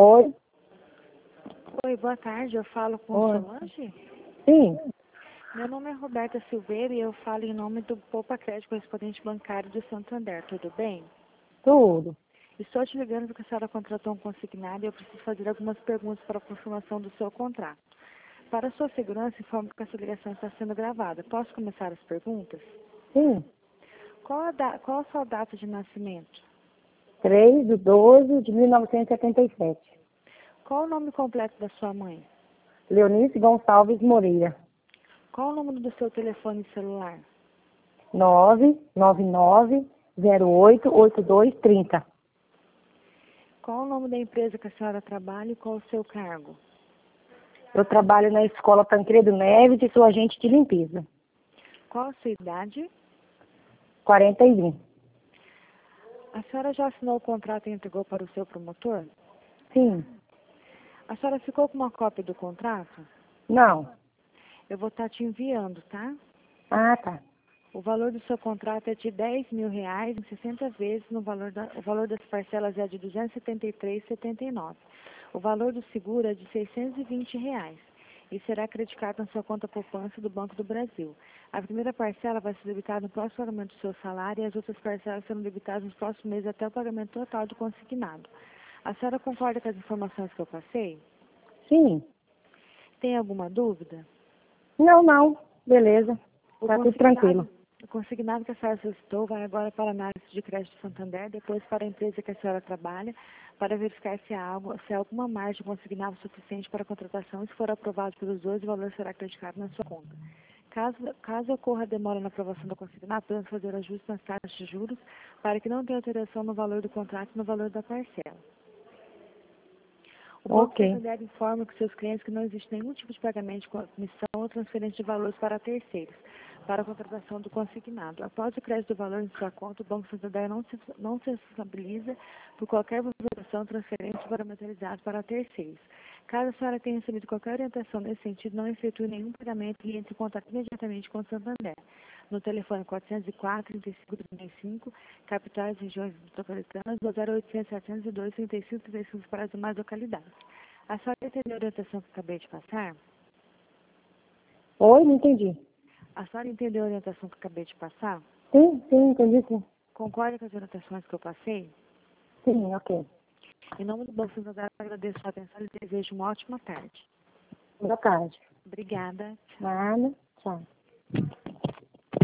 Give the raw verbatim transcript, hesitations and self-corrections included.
Oi? Oi, boa tarde. Eu falo com Oi. Solange? Sim. Meu nome é Roberta Silveira e eu falo em nome do Poupa Crédito Correspondente Bancário do Santander. Tudo bem? Tudo. Estou te ligando porque a senhora contratou um consignado e eu preciso fazer algumas perguntas para a confirmação do seu contrato. Para a sua segurança, informo que essa ligação está sendo gravada. Posso começar as perguntas? Sim. Qual a, da- qual a sua data de nascimento? três de doze de mil novecentos e setenta e sete. Qual o nome completo da sua mãe? Leonice Gonçalves Moreira. Qual o número do seu telefone celular? nove nove nove zero oito oito dois três zero. Qual o nome da empresa que a senhora trabalha e qual o seu cargo? Eu trabalho na escola Tancredo Neves e sou agente de limpeza. Qual a sua idade? quarenta e um. A senhora já assinou o contrato e entregou para o seu promotor? Sim. A senhora ficou com uma cópia do contrato? Não. Eu vou estar te enviando, tá? Ah, tá. O valor do seu contrato é de dez mil reais em sessenta vezes, no valor da, o valor das parcelas é de duzentos e setenta e três reais e setenta e nove centavos. O valor do seguro é de seiscentos e vinte reais e será acreditado na sua conta poupança do Banco do Brasil. A primeira parcela vai ser debitada no próximo pagamento do seu salário e as outras parcelas serão debitadas nos próximos meses até o pagamento total do consignado. A senhora concorda com as informações que eu passei? Sim. Tem alguma dúvida? Não, não. Beleza. O Tá tudo consignado, tranquilo. o consignado que a senhora solicitou vai agora para a análise de crédito Santander, depois para a empresa que a senhora trabalha, para verificar se há, algo, se há alguma margem consignável suficiente para a contratação. Se for aprovado pelos dois, o valor será acreditado na sua conta. Caso, caso ocorra demora na aprovação do consignado, podemos fazer ajustes nas taxas de juros para que não tenha alteração no valor do contrato e no valor da parcela. O Banco Ok. Santander informa que seus clientes que não existe nenhum tipo de pagamento de comissão ou transferência de valores para terceiros, para a contratação do consignado. Após o crédito do valor em sua conta, o Banco Santander não se, não se responsabiliza por qualquer movimentação, transferência para materializado para terceiros. Caso a senhora tenha recebido qualquer orientação nesse sentido, não efetue nenhum pagamento e entre em contato imediatamente com o Santander. No telefone quatrocentos e quatro, trinta e cinco, trinta e cinco, capitais, regiões metropolitanas, ou zero oitocentos, setecentos e dois, trinta e cinco, trinta e cinco para as demais localidades. A senhora entendeu a orientação que eu acabei de passar? Oi, não entendi. A senhora entendeu a orientação que eu acabei de passar? Sim, sim, entendi sim. Concorda com as orientações que eu passei? Sim, ok. Em nome do Banco Santander, eu agradeço a sua atenção e desejo uma ótima tarde. Boa tarde. Obrigada. Nada. Tchau.